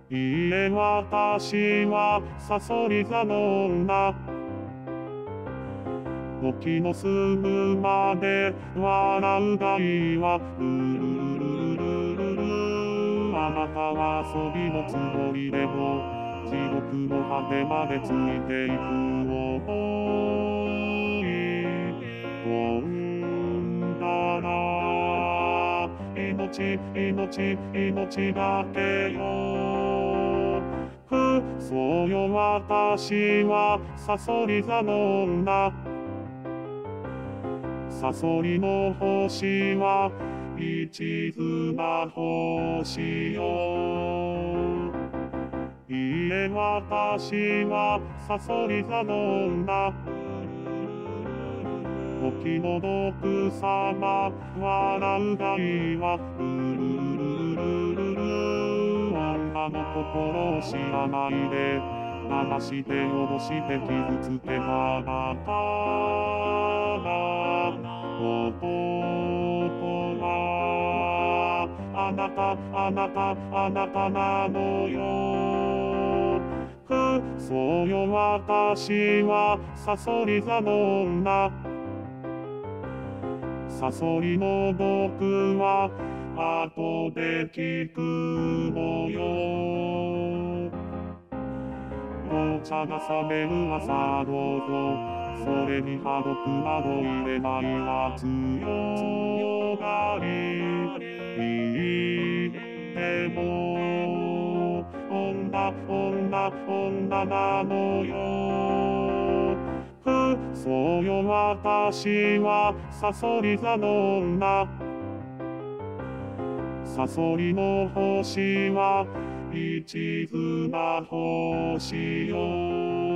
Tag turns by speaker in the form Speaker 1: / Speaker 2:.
Speaker 1: いいえ私はサソリ座の女。時の済むまで笑うがいいわ。ルルルルルルルル。あなたは遊びのつもりでも地獄の果てまでついていく想い飛んだら命だけよ。そうよ私はサソリ座の女。サソリの星は一途な星よ。いいえ私はサソリ座の女。お気の毒様笑うがいいわ。ルルルルルルル。女の心を知らないで騙して汚して傷つけたあなたが男はあなたなのよ。そうよ私はサソリ座の女。サソリの僕は後で聞くのよ。紅茶が冷める朝どうぞ。それに歯毒など入れないは強がり。でも女なのよ。そうよ私はサソリ座の女。サソリの星は一途な星よ。